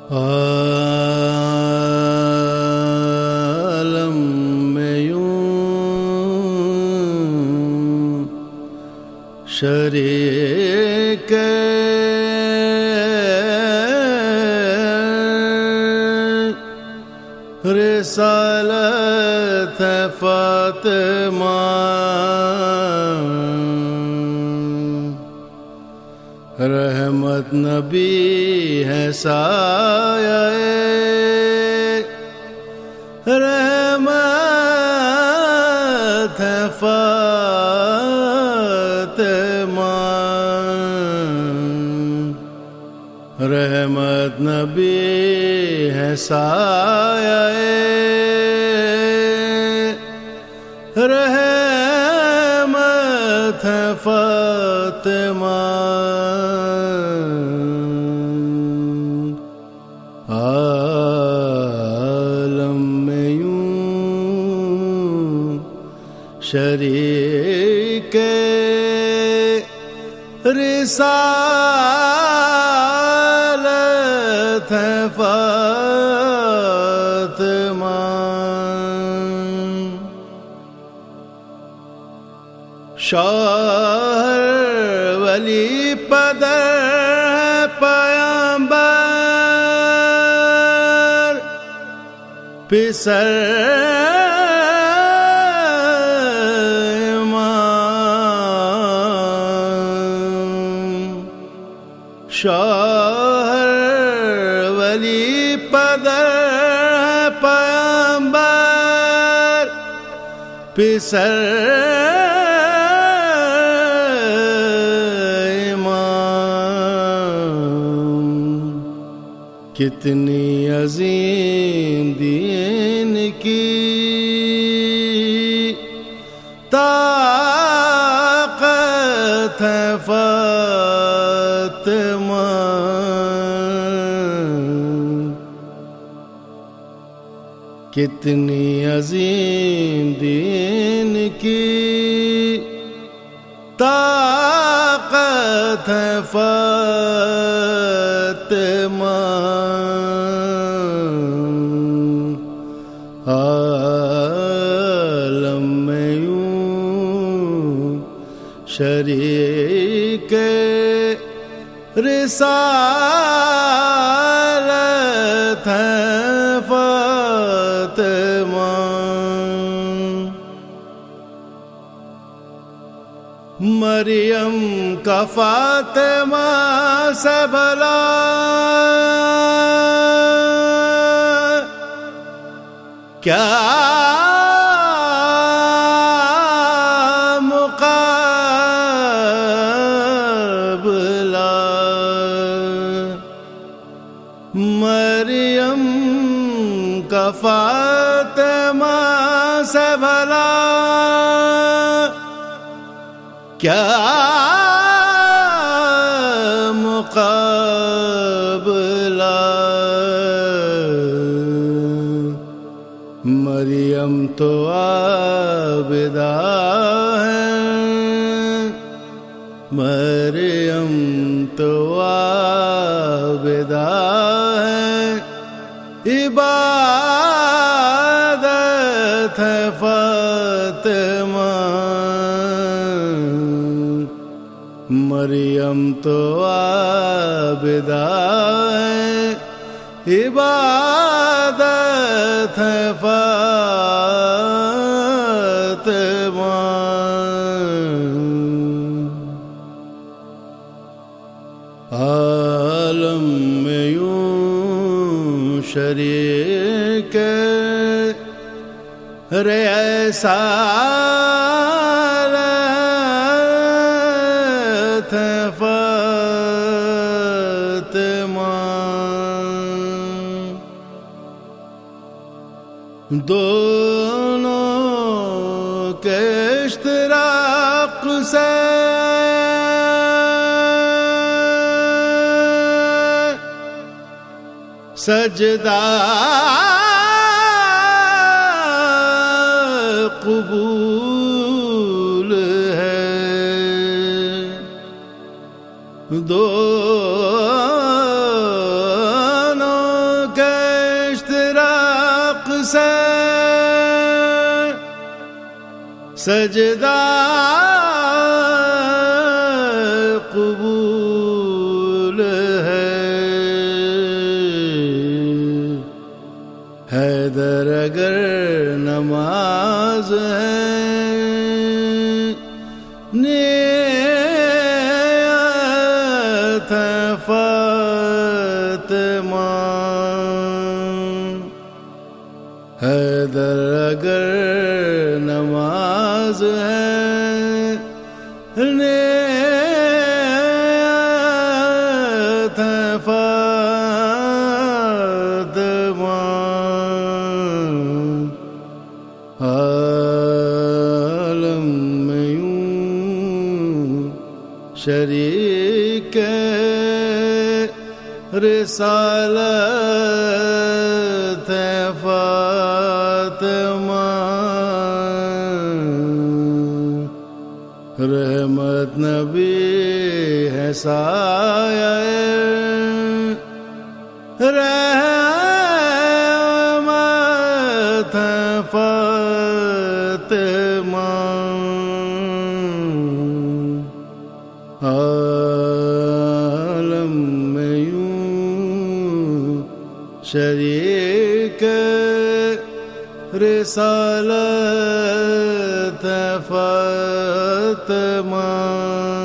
عالم میں یوں شریک رسالت ہے فاطمہ، رحمت نبی ہے سایہ رحمت ہے فاطمہ، رحمت نبی ہے سایہ رحمت ہے فاطمہ، عالم میں یوں شریک رسالت ہے فاطمہ، شوہر ولی پدر ہے پیغمبر، پسر امام، شوہر ولی پدر ہے پیغمبر، پسر کتنی عظیم دین کی طاقت ہے فاطمہ، کتنی عظیم دین کی طاقت ہے فاطمہ، عالم میں یوں شریک رسالت ہے فاطمہ، مریم کا فاطمہ سے بھلا کیا مقابلہ، مریم کا فاطمہ سے بھلا کیا مقابلہ، مریم تو عابدہ ہے، مریم تو عابدہ ہے، عبادت ہے فاطمہ، مریم تو عابدہ ہے، عبادت ہے فاطمہ، عالم میں یوں شریک رسالت ہے فاطمہ، دونوں کے اشتراک سے سجدہ قبول ہے، دونوں سجدہ قبول ہے حیدر اگر نماز ہے نیت ہے فاطمہ حیدر اگر نماز ہے نیت ہے فاطمہ عالم میں یوں شریک رسالت ہے فاطمہ رحمت نبی ہے سایہ رحمت ہے فاطمہ عالم میں یوں شریک رسالت ہے فاطمہ